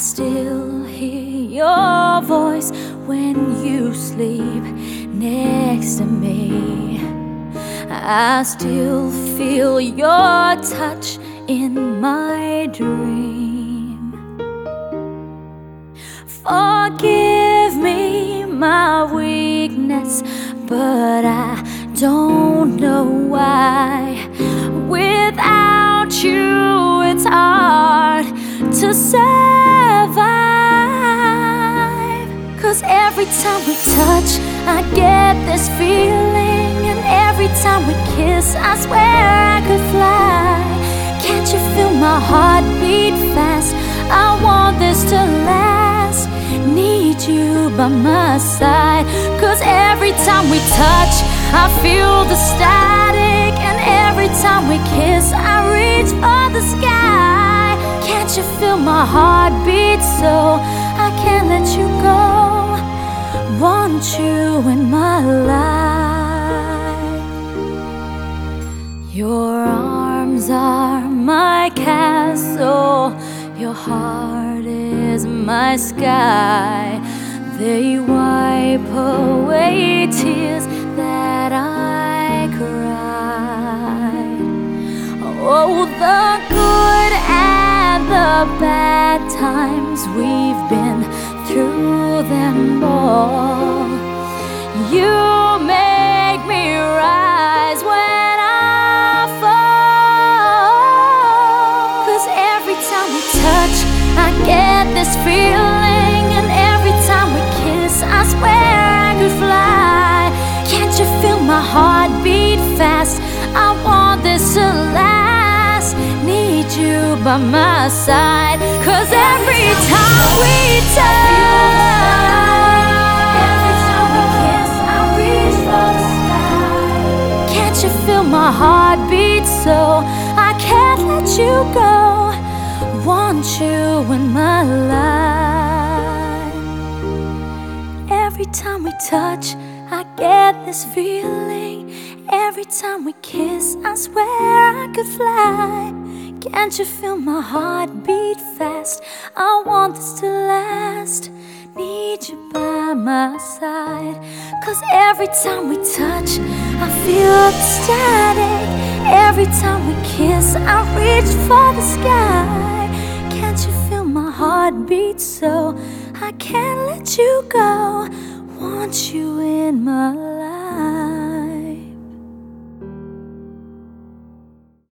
still hear your voice when you sleep next to me. I still feel your touch in my dream. Forgive me my weakness, but I don't know why. Without you, it's hard to survive. 'Cause every time we touch, I get this feeling, and every time we kiss, I swear I could fly. Can't you feel my heart beat fast? I want this to last. Need you by my side. 'Cause every time we touch, I feel the static, and every time we kiss, I reach for the sky. Can't you feel my heart beat so I can't let you go? Want you in my life. Your arms are my castle, your heart is my sky. They wipe away tears that I cried. Oh, the good and the bad times, we've been through them all. You make me rise when I fall. 'Cause every time we touch, I get this feeling, and every time we kiss, I swear I could fly. Can't you feel my heart beat fast? I want this to last. Need you by my side. 'Cause every time we touch, every time we kiss, I reach for the sky. Can't you feel my heart beat so I can't let you go? Want you in my life. Every time we touch, I get this feeling. Every time we kiss, I swear I could fly. Can't you feel my heart beat fast? I want this to last. Need you by my side. 'Cause every time we touch, I feel the static. Every time we kiss, I reach for the sky. Can't you feel my heart beat so I can't let you go? Want you in my life.